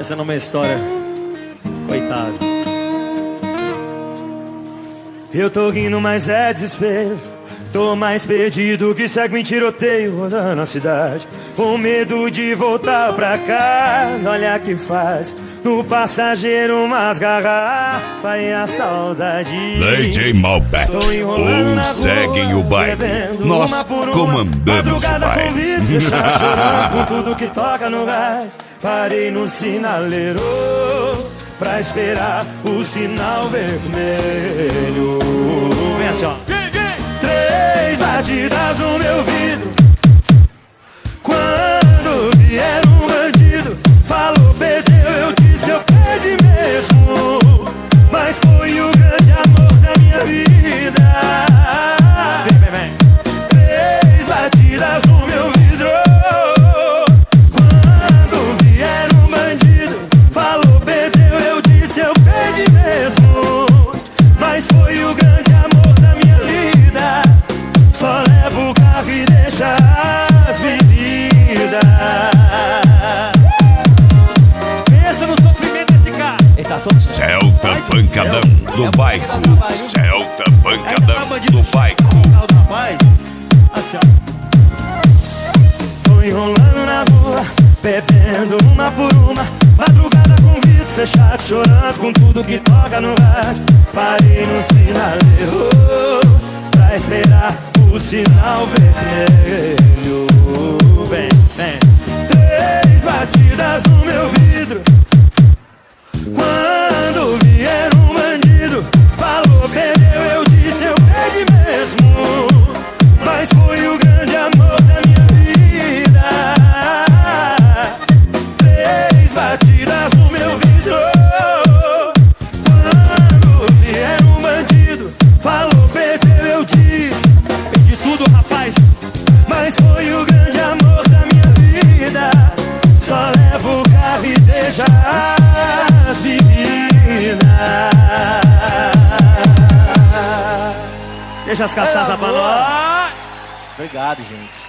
Essa não é uma história. Coitado. Eu tô rindo, mas é desespero. Tô mais perdido que segue em tiroteio rodando a cidade, com medo de voltar pra casa. Olha que faz no passageiro umas garrafas e a saudade. DJ Malbec, ou seguem o baile. Nós comandamos o baile. Chorando com tudo que toca no rádio. Parei no sinaleiro pra esperar o sinal vermelho. Vem assim, ó. 3 batidas no meu vidro. Quando vier um bandido, falou, perdeu, eu disse, eu perdi mesmo. Mas foi o grande amor da minha vida. Vem. 3 batidas no meu vidro. Quando vier um bandido, falou, perdeu, eu disse, eu perdi mesmo. Mas foi o grande amor da minha vida. Só levo o carro e deixa as bebidas. Pensa no sofrimento desse cara. Ele tá sofrendo. Celta pancadão do baico. Celta pancadão do baico. Rapaz, assim, ó. Tô enrolando na rua, bebendo uma por uma. Madrugada com vidro fechado, chorando com tudo que toca no rádio. Parei no sinaleiro pra esperar o sinal vermelho. Vem. 3 batidas no meu vidro. Quando vier um bandido, falou, perdeu, eu disse, eu perdi mesmo. Mas foi o grande amor da minha vida. 3 batidas no meu vidro. Quando vier um bandido, falou, perdeu, eu disse, Perdi tudo, rapaz. mas foi o grande amor da minha vida. Só levo o carro e deixa as bebidas. Deixa as cachaças pra nós. Obrigado, gente.